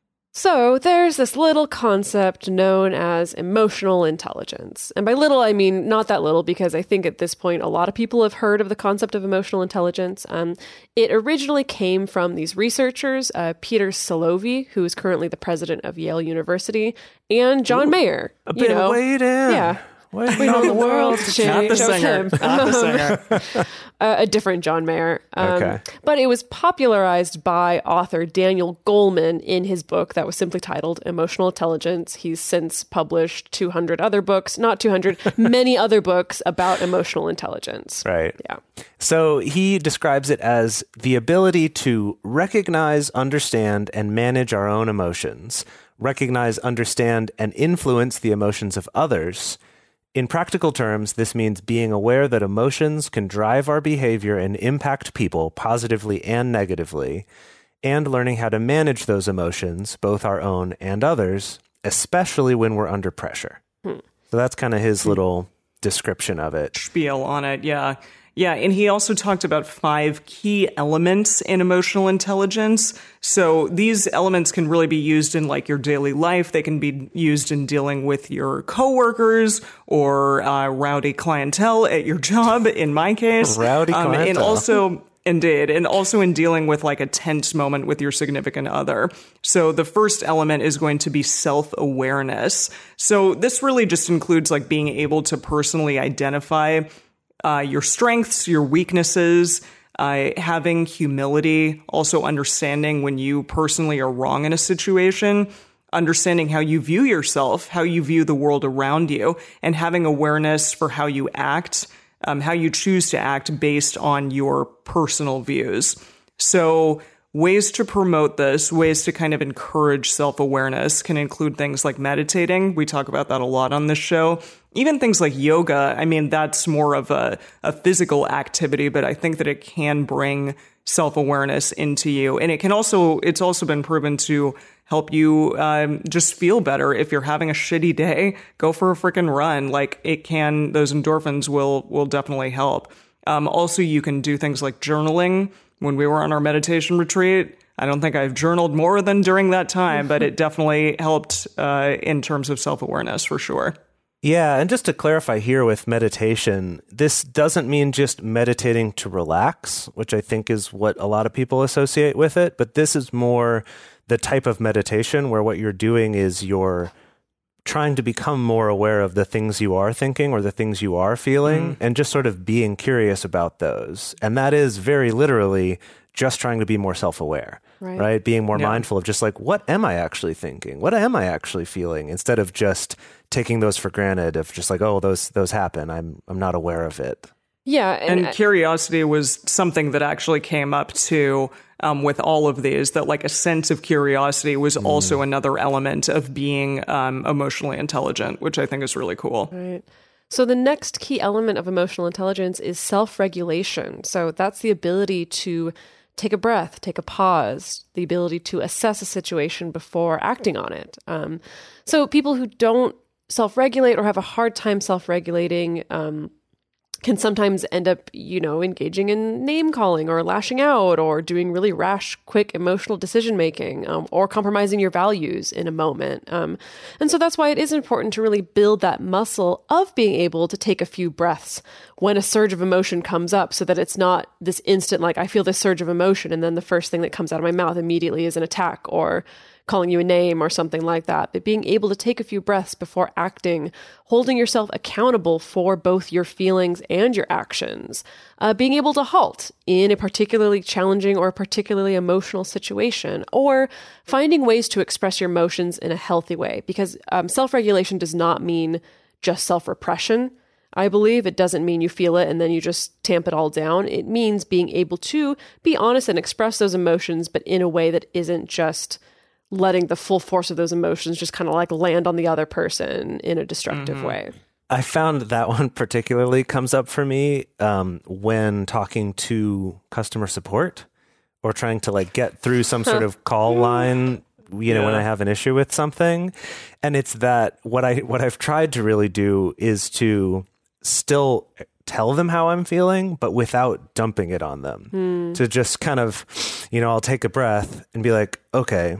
So there's this little concept known as emotional intelligence. And by little, I mean not that little, because I think at this point, a lot of people have heard of the concept of emotional intelligence. It originally came from these researchers, Peter Salovey, who is currently the president of Yale University, and John Mayer. Wait in. Yeah. We know the world not the singer. Not the singer. A different John Mayer. Okay. But it was popularized by author Daniel Goleman in his book that was simply titled Emotional Intelligence. He's since published 200 other books, not 200, many other books about emotional intelligence. Right. Yeah. So he describes it as the ability to recognize, understand, and manage our own emotions, recognize, understand, and influence the emotions of others. In practical terms, this means being aware that emotions can drive our behavior and impact people positively and negatively, and learning how to manage those emotions, both our own and others, especially when we're under pressure. So that's kind of his little description of it. Spiel on it, yeah. Yeah, and he also talked about 5 key elements in emotional intelligence. So these elements can really be used in like your daily life. They can be used in dealing with your coworkers or rowdy clientele at your job, in my case. Rowdy clientele. And also, indeed, and also in dealing with like a tense moment with your significant other. So the first element is going to be self-awareness. So this really just includes like being able to personally identify your strengths, your weaknesses, having humility, also understanding when you personally are wrong in a situation, understanding how you view yourself, how you view the world around you, and having awareness for how you act, how you choose to act based on your personal views. So ways to promote this, ways to kind of encourage self-awareness can include things like meditating. We talk about that a lot on this show. Even things like yoga. I mean, that's more of a physical activity, but I think that it can bring self-awareness into you. And it's also been proven to help you just feel better. If you're having a shitty day, go for a freaking run. Like those endorphins will definitely help. Also, you can do things like journaling. When we were on our meditation retreat, I don't think I've journaled more than during that time, but it definitely helped in terms of self-awareness for sure. Yeah, and just to clarify here with meditation, this doesn't mean just meditating to relax, which I think is what a lot of people associate with it, but this is more the type of meditation where what you're doing is you're trying to become more aware of the things you are thinking or the things you are feeling and just sort of being curious about those. And that is very literally just trying to be more self-aware, right? Being more mindful of just like, what am I actually thinking? What am I actually feeling? Instead of just taking those for granted of just like, oh, those happen. I'm not aware of it. Yeah. And curiosity was something that actually came up too with all of these, that like a sense of curiosity was also another element of being emotionally intelligent, which I think is really cool. Right. So the next key element of emotional intelligence is self-regulation. So that's the ability to take a breath, take a pause, the ability to assess a situation before acting on it. So people who don't self-regulate or have a hard time self-regulating can sometimes end up, engaging in name calling or lashing out or doing really rash, quick emotional decision making or compromising your values in a moment. And so that's why it is important to really build that muscle of being able to take a few breaths when a surge of emotion comes up, so that it's not this instant, like I feel this surge of emotion and then the first thing that comes out of my mouth immediately is an attack or calling you a name or something like that. But being able to take a few breaths before acting, holding yourself accountable for both your feelings and your actions, being able to halt in a particularly challenging or a particularly emotional situation, or finding ways to express your emotions in a healthy way. Because self-regulation does not mean just self-repression. I believe it doesn't mean you feel it and then you just tamp it all down. It means being able to be honest and express those emotions, but in a way that isn't just letting the full force of those emotions just kind of like land on the other person in a destructive way. I found that one particularly comes up for me when talking to customer support or trying to like get through some sort of call line, when I have an issue with something. And it's that what I've tried to really do is to still tell them how I'm feeling, but without dumping it on them. To just kind of, I'll take a breath and be like, okay,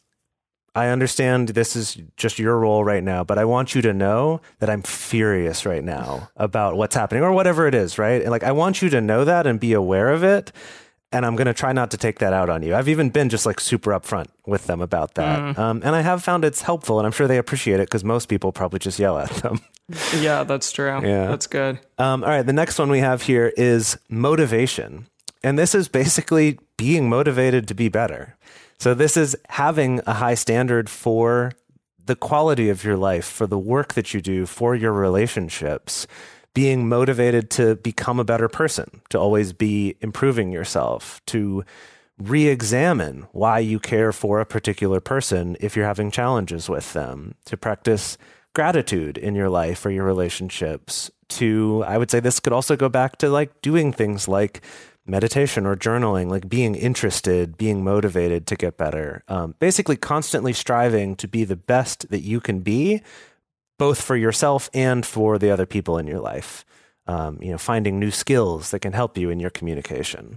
I understand this is just your role right now, but I want you to know that I'm furious right now about what's happening or whatever it is, right? And like, I want you to know that and be aware of it. And I'm going to try not to take that out on you. I've even been just like super upfront with them about that. And I have found it's helpful, and I'm sure they appreciate it because most people probably just yell at them. Yeah, that's true. Yeah. That's good. All right. The next one we have here is motivation. And this is basically being motivated to be better. So this is having a high standard for the quality of your life, for the work that you do, for your relationships, being motivated to become a better person, to always be improving yourself, to re-examine why you care for a particular person if you're having challenges with them, to practice gratitude in your life or your relationships, I would say this could also go back to like doing things like meditation or journaling, like being interested, being motivated to get better, basically constantly striving to be the best that you can be, both for yourself and for the other people in your life. Finding new skills that can help you in your communication.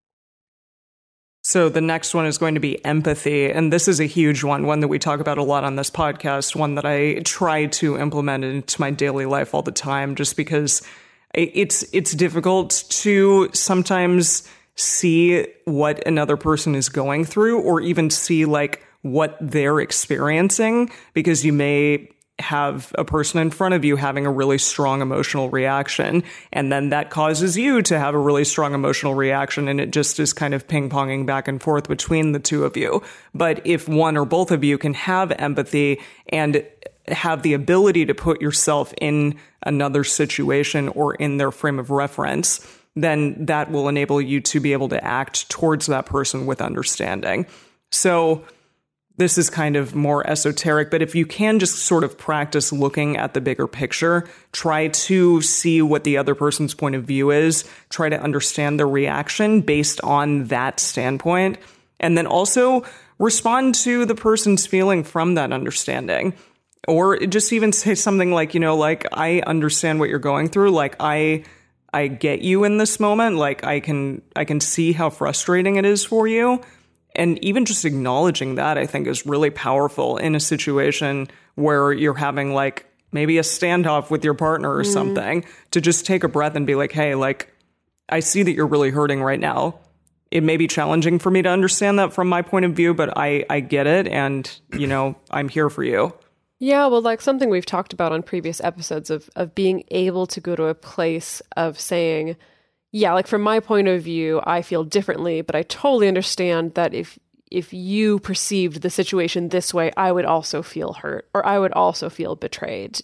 So the next one is going to be empathy. And this is a huge one that we talk about a lot on this podcast, one that I try to implement into my daily life all the time, just because it's difficult to sometimes see what another person is going through or even see like what they're experiencing, because you may have a person in front of you having a really strong emotional reaction, and then that causes you to have a really strong emotional reaction, and it just is kind of ping-ponging back and forth between the two of you. But if one or both of you can have empathy and have the ability to put yourself in another situation or in their frame of reference, then that will enable you to be able to act towards that person with understanding. So this is kind of more esoteric, but if you can just sort of practice looking at the bigger picture, try to see what the other person's point of view is, try to understand their reaction based on that standpoint, and then also respond to the person's feeling from that understanding. Or just even say something like, like, I understand what you're going through. Like, I get you in this moment. Like, I can see how frustrating it is for you. And even just acknowledging that, I think, is really powerful in a situation where you're having, like, maybe a standoff with your partner or something, to just take a breath and be like, hey, like, I see that you're really hurting right now. It may be challenging for me to understand that from my point of view, but I get it. And, I'm here for you. Yeah, well, like something we've talked about on previous episodes of being able to go to a place of saying, yeah, like from my point of view, I feel differently, but I totally understand that if you perceived the situation this way, I would also feel hurt, or I would also feel betrayed,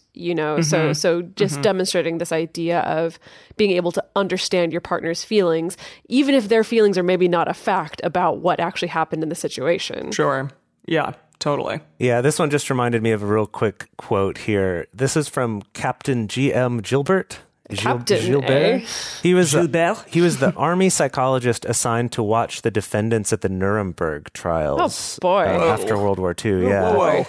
So just demonstrating this idea of being able to understand your partner's feelings, even if their feelings are maybe not a fact about what actually happened in the situation. Sure. Yeah. Totally. Yeah, this one just reminded me of a real quick quote here. This is from Captain G.M. Gilbert. Gilbert. Eh? He was the army psychologist assigned to watch the defendants at the Nuremberg trials. Oh, boy. After World War II. Yeah. Boy.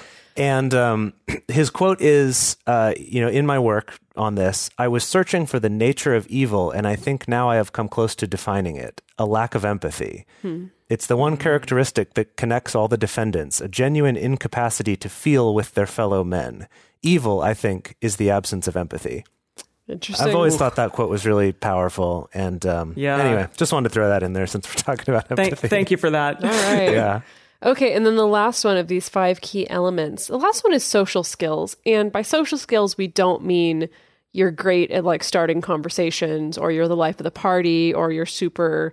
And his quote is, in my work on this, I was searching for the nature of evil, and I think now I have come close to defining it: a lack of empathy. It's the one characteristic that connects all the defendants, a genuine incapacity to feel with their fellow men. Evil, I think, is the absence of empathy. Interesting. I've always thought that quote was really powerful. And anyway, just wanted to throw that in there since we're talking about empathy. Thank you for that. All right. Yeah. Okay, and then the last one of these 5 key elements. The last one is social skills. And by social skills, we don't mean you're great at like starting conversations, or you're the life of the party, or you're super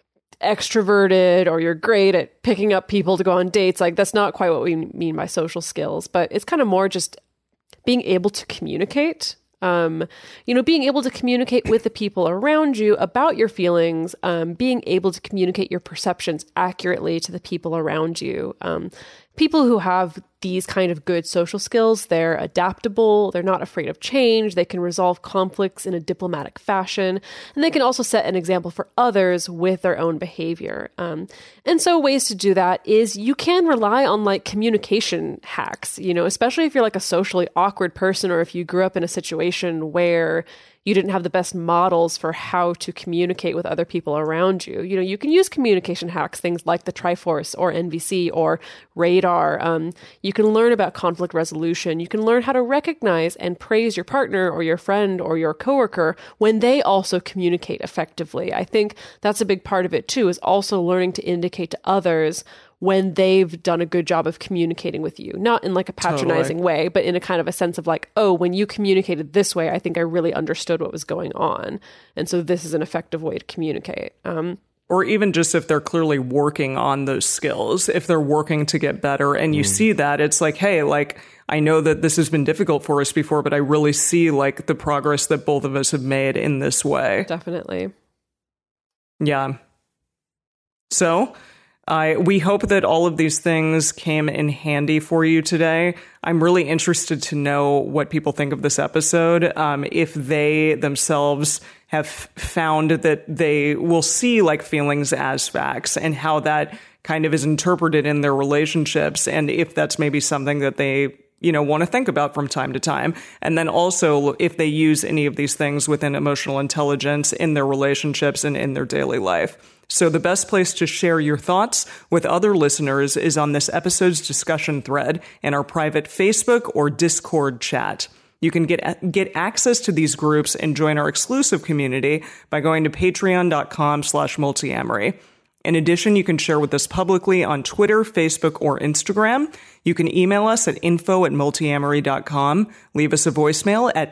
extroverted, or you're great at picking up people to go on dates. Like, that's not quite what we mean by social skills, but it's kind of more just being able to communicate. Being able to communicate with the people around you about your feelings, being able to communicate your perceptions accurately to the people around you. People who have these kind of good social skills, they're adaptable, they're not afraid of change, they can resolve conflicts in a diplomatic fashion, and they can also set an example for others with their own behavior. And so ways to do that is you can rely on like communication hacks, especially if you're like a socially awkward person, or if you grew up in a situation where you didn't have the best models for how to communicate with other people around you. You can use communication hacks, things like the Triforce or NVC or Radar. You can learn about conflict resolution. You can learn how to recognize and praise your partner or your friend or your coworker when they also communicate effectively. I think that's a big part of it too, is also learning to indicate to others when they've done a good job of communicating with you, not in like a patronizing way, but in a kind of a sense of like, oh, when you communicated this way, I think I really understood what was going on. And so this is an effective way to communicate. Or even just if they're clearly working on those skills, if they're working to get better and you see that, it's like, hey, like, I know that this has been difficult for us before, but I really see like the progress that both of us have made in this way. Definitely. Yeah. So we hope that all of these things came in handy for you today. I'm really interested to know what people think of this episode. If they themselves have found that they will see like feelings as facts, and how that kind of is interpreted in their relationships, and if that's maybe something that they want to think about from time to time. And then also if they use any of these things within emotional intelligence in their relationships and in their daily life. So the best place to share your thoughts with other listeners is on this episode's discussion thread in our private Facebook or Discord chat. You can get access to these groups and join our exclusive community by going to patreon.com/multiamory. In addition, you can share with us publicly on Twitter, Facebook, or Instagram. You can email us at info@multiamory.com. Leave us a voicemail at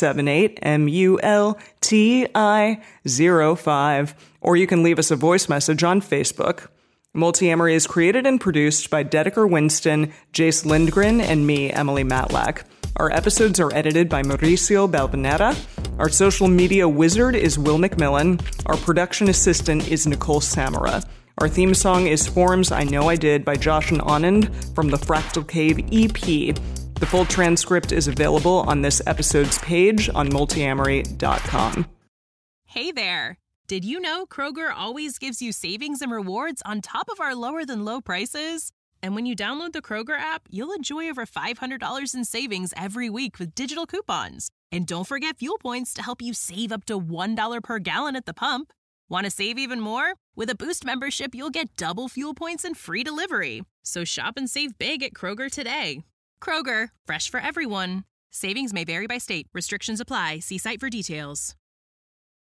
678-MULTI-05. Or you can leave us a voice message on Facebook. Multiamory is created and produced by Dedeker Winston, Jace Lindgren, and me, Emily Matlack. Our episodes are edited by Mauricio Balvanera. Our social media wizard is Will McMillan. Our production assistant is Nicole Samara. Our theme song is Forms I Know I Did by Josh and Anand from the Fractal Cave EP. The full transcript is available on this episode's page on multiamory.com. Hey there! Did you know Kroger always gives you savings and rewards on top of our lower-than-low prices? And when you download the Kroger app, you'll enjoy over $500 in savings every week with digital coupons. And don't forget fuel points to help you save up to $1 per gallon at the pump. Want to save even more? With a Boost membership, you'll get double fuel points and free delivery. So shop and save big at Kroger today. Kroger, fresh for everyone. Savings may vary by state. Restrictions apply. See site for details.